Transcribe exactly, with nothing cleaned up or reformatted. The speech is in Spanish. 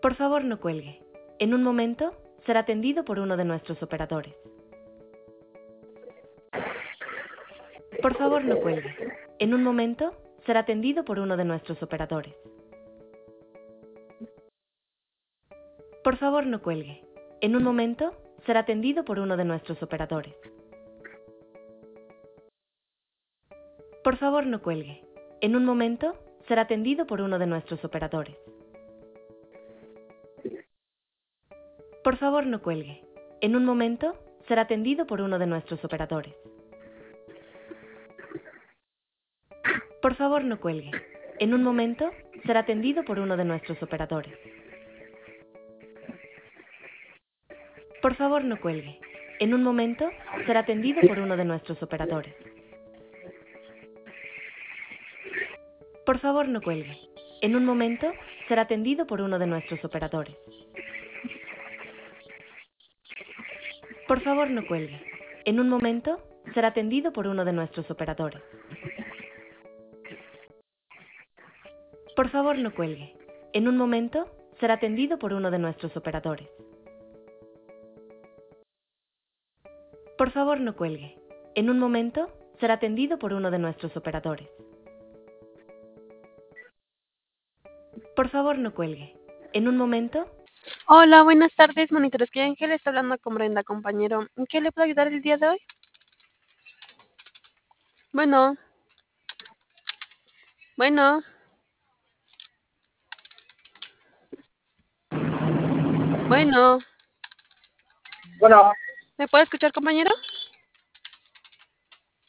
Por favor, no cuelgue. En un momento será atendido por uno de nuestros operadores. Por favor, no cuelgue. En un momento será atendido por uno de nuestros operadores. Por favor, no cuelgue. En un momento será atendido por uno de nuestros operadores. Por favor, no cuelgue. En un momento será atendido por uno de nuestros operadores. Por favor, no cuelgue. En un momento será atendido por uno de nuestros operadores. Por favor, no cuelgue. En un momento será atendido por uno de nuestros operadores. Por favor, no cuelgue. En un momento será atendido por uno de nuestros operadores. Por favor, no cuelgue. En un momento será atendido por uno de nuestros operadores. Por favor, no cuelgue. En un momento será atendido por uno de nuestros operadores. Por favor, no cuelgue. En un momento será atendido por uno de nuestros operadores. Por favor, no cuelgue. En un momento será atendido por uno de nuestros operadores. Por favor, no cuelgue. En un momento. Hola, buenas tardes, monitores. ¿Qué Ángel está hablando con Brenda, compañero? ¿En qué le puedo ayudar el día de hoy? Bueno. Bueno. Bueno. Bueno, ¿Me puede escuchar, compañero?